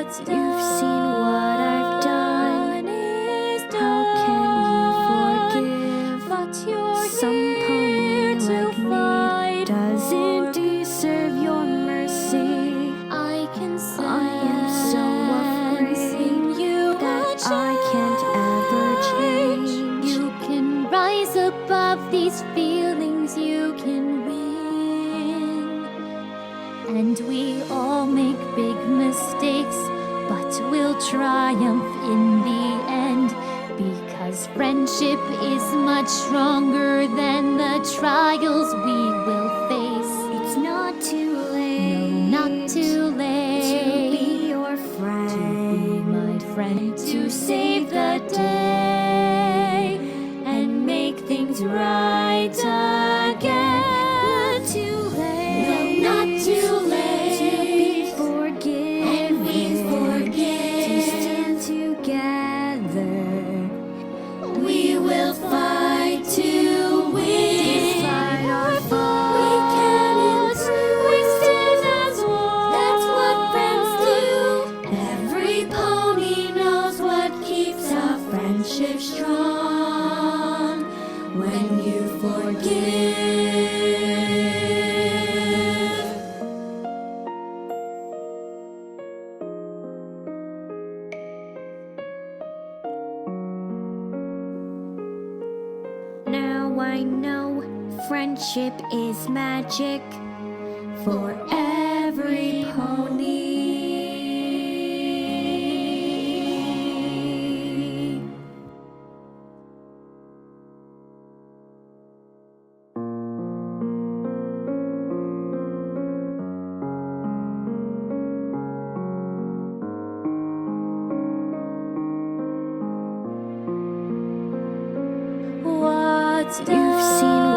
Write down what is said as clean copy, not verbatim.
You've seen what I've done. How can you forgive? But you're Some pony here to like me fight doesn't for. deserve your mercy. I can I am so sense in afraid you that a I can't ever change. You can rise above these feelings, you can win. And we all make big mistakes, but we'll triumph in the end. Because friendship is much stronger than the trials we will face. It's not too late. No, not too late. To be your friend. My friend, to save the day and make things right again. Not too late. No, not too late. To be forgiven. And we forgive. To stand together. We will fight to win. Despite our faults. We can improve. We stand as one. That's what friends do. Every pony knows what keeps our friendship strong. When you forgive. Now I know friendship is magic for every pony. What's You've seen